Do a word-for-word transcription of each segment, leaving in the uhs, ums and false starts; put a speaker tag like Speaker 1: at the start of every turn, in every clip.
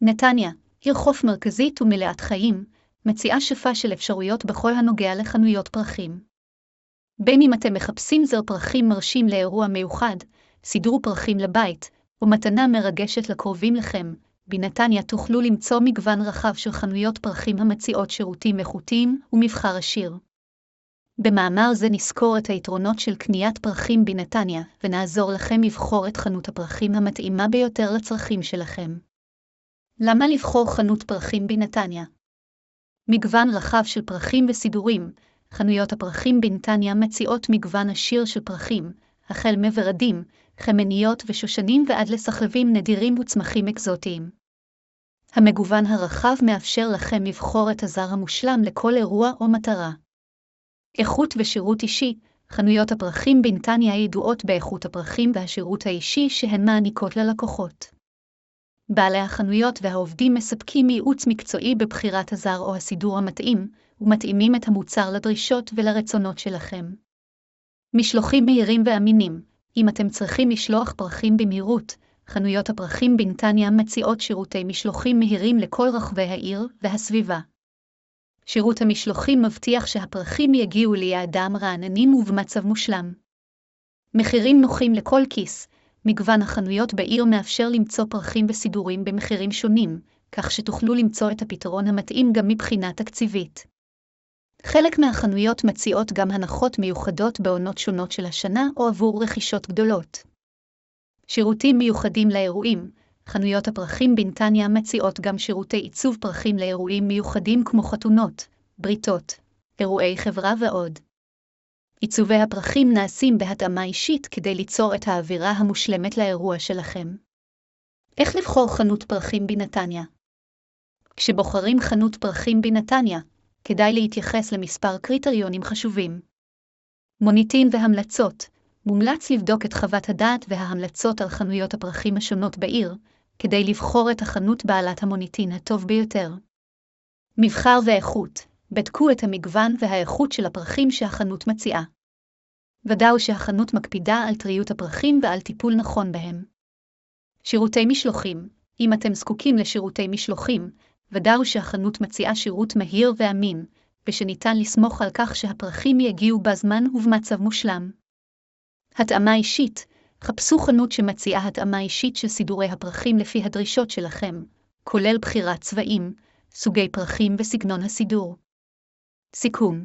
Speaker 1: נתניה, עיר חוף מרכזית ומלאת חיים, מציעה שפע של אפשרויות בכל הנוגע לחנויות פרחים. בין אם אתם מחפשים זר פרחים מרשים לאירוע מיוחד, סידור פרחים לבית, או מתנה מרגשת לקרובים לכם, בנתניה תוכלו למצוא מגוון רחב של חנויות פרחים המציעות שירותים איכותיים ומבחר עשיר. במאמר זה נזכור את היתרונות של קניית פרחים בנתניה, ונעזור לכם לבחור את חנות הפרחים המתאימה ביותר לצרכים שלכם. למה לבחור חנות פרחים בנתניה? מגוון רחב של פרחים וסידורים. חנויות הפרחים בנתניה מציעות מגוון עשיר של פרחים, החל מוורדים, חמניות ושושנים ועד לסחלבים נדירים וצמחים אקזוטיים. המגוון הרחב מאפשר לכם לבחור את הזר המושלם לכל אירוע או מטרה. איכות ושירות אישי. חנויות הפרחים בנתניה ידועות באיכות הפרחים והשירות האישי שהן מעניקות ללקוחות. בעלי החנויות והעובדים מספקים ייעוץ מקצועי בבחירת הזר או הסידור המתאים, ומתאימים את המוצר לדרישות ולרצונות שלכם. משלוחים מהירים ואמינים. אם אתם צריכים לשלוח פרחים במהירות, חנויות הפרחים בנתניה מציעות שירותי משלוחים מהירים לכל רחבי העיר והסביבה. שירות המשלוחים מבטיח שהפרחים יגיעו ליעדם רעננים ובמצב מושלם. מחירים נוחים לכל כיס. מגוון החנויות בעיר מאפשר למצוא פרחים וסידורים במחירים שונים, כך שתוכלו למצוא את הפתרון המתאים גם מבחינה תקציבית. חלק מהחנויות מציעות גם הנחות מיוחדות בעונות שונות של השנה או עבור רכישות גדולות. שירותים מיוחדים לאירועים. חנויות הפרחים בנתניה מציעות גם שירותי עיצוב פרחים לאירועים מיוחדים כמו חתונות, בריתות, אירועי חברה ועוד. עיצובי הפרחים נעשים בהתאמה אישית כדי ליצור את האווירה המושלמת לאירוע שלכם. איך לבחור חנות פרחים בנתניה? כשבוחרים חנות פרחים בנתניה, כדאי להתייחס למספר קריטריונים חשובים. מוניטין והמלצות. מומלץ לבדוק את חוות הדעת וההמלצות על חנויות הפרחים השונות בעיר, כדי לבחור את החנות בעלת המוניטין הטוב ביותר. מבחר ואיכות. בדקו את המגוון והאיכות של הפרחים שהחנות מציעה. ודאו שהחנות מקפידה על טריות הפרחים ועל טיפול נכון בהם. שירותי משלוחים. אם אתם זקוקים לשירותי משלוחים, ודאו שהחנות מציעה שירות מהיר ואמין, ושניתן לסמוך על כך שהפרחים יגיעו בזמן ובמצב מושלם. התאמה אישית. חפשו חנות שמציעה התאמה אישית של סידורי הפרחים לפי הדרישות שלכם, כולל בחירת צבעים, סוגי פרחים וסגנון הסידור. סיכום.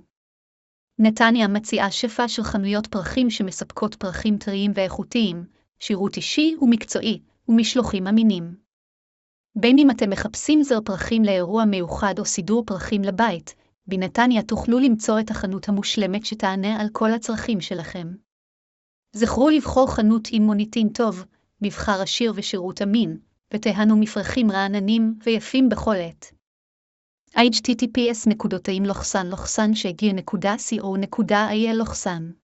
Speaker 1: נתניה מציעה שפע של חנויות פרחים שמספקות פרחים טריים ואיכותיים, שירות אישי ומקצועי, ומשלוחים אמינים. בין אם אתם מחפשים זר פרחים לאירוע מיוחד או סידור פרחים לבית, בנתניה תוכלו למצוא את החנות המושלמת שתענה על כל הצרכים שלכם. זכרו לבחור חנות עם מוניטין טוב, מבחר עשיר ושירות אמין, ותיהנו מפרחים רעננים ויפים בכל עת. h t t p s נקודתיים לוחסן לוחסן שהגיע נקודה co נקודה il לוחסן